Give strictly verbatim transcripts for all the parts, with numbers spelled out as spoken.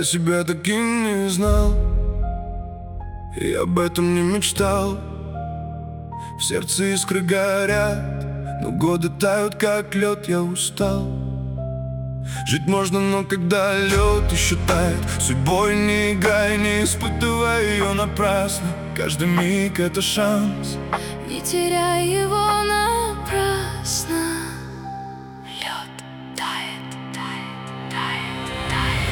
Я себя таким не знал, и об этом не мечтал. В сердце искры горят, но годы тают, как лед, я устал. Жить можно, но когда лед еще тает, судьбой не играй, не испытывай ее напрасно. Каждый миг — это шанс, не теряй его напрасно. Лед тает, тает, тает, тает.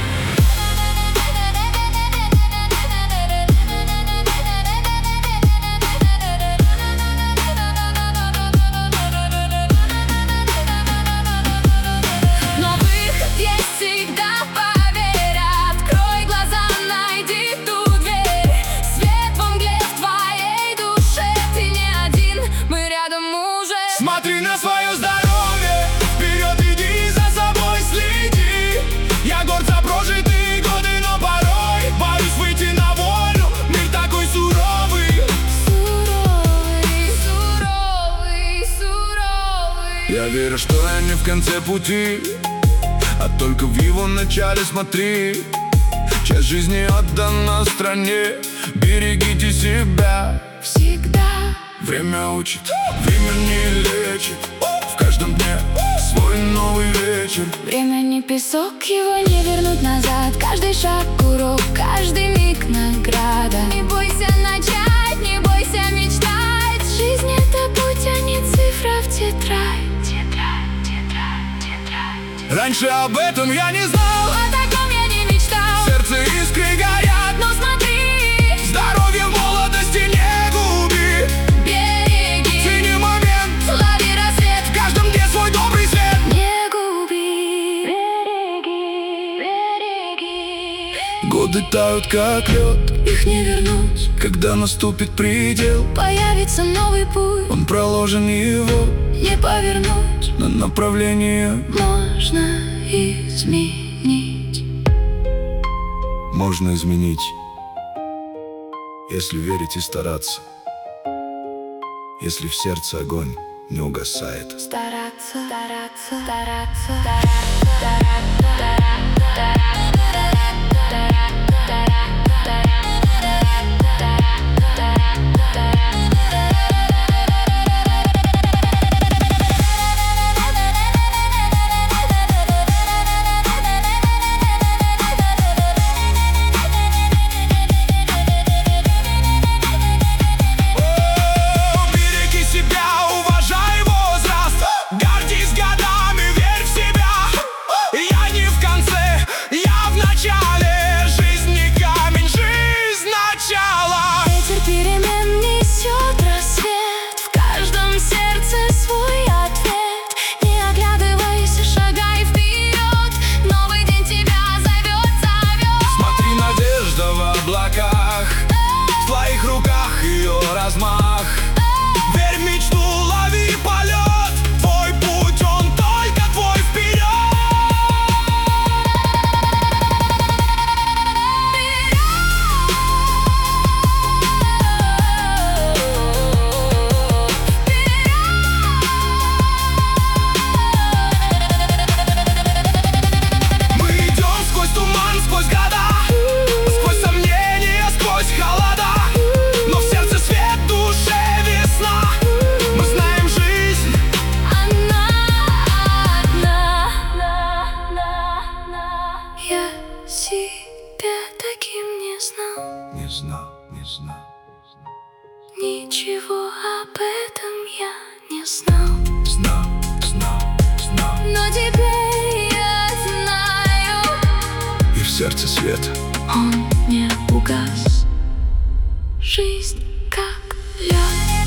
Но выход есть всегда, поверь. Открой глаза, найди ту дверь. Свет во мгле в твоей душе. Ты не один, мы рядом уже. Смотри на свое здоровье, вперед иди, за собой следи. Я горд за прожитые годы, но порой боюсь выйти на волю. Мир такой суровый, Суровый, суровый, суровый. я верю, что я не в конце пути, а только в его начале. Смотри, часть жизни отдана стране. Берегите себя, Всегда время учит, время не лечит. В каждом дне свой новый вечер. время не песок, его не вернуть назад. Каждый шаг урок, каждый миг награда. Не бойся начать, не бойся мечтать. Жизнь — это путь, а не цифра в тетрадь. Тетрадь, тетрадь, тетрадь. Раньше об этом я не знал, О таком я не мечтал. в сердце искры горят, Но смотри, здоровье в молодости не губи. береги, Цени момент, лови рассвет. в каждом дне свой добрый свет. Не губи, береги, береги. Годы тают, как лед, Их не вернуть, когда наступит предел. появится новый путь. Он проложен, его Не повернуть, на направление можно изменить. можно изменить, если верить и стараться, если в сердце огонь не угасает. Стараться, стараться, стараться, стараться, стараться, стараться, стараться. Береги себя, уважай возраст, гордись годами, верь в себя. Я не в конце, я в начале. Жизнь не камень, жизнь начало. Ветер перемен несет рассвет. В каждом сердце свой ответ. Не оглядывайся, шагай вперед. Новый день тебя зовет, зовет. Смотри, надежда в облаках, в твоих руках ее размах. Верь в мечту, лови полет. Твой путь, он только твой, вперед. Мы идем сквозь туман, сквозь года, сквозь сомнения, сквозь холода. Но в сердце свет, в душе весна. Мы знаем жизнь, Она одна. Я себя таким не знал. не знал, не знал. Ничего об этом я не знал. Знал, знал, знал. Но теперь я знаю, И в сердце свет. он не угас. Жизнь как лед.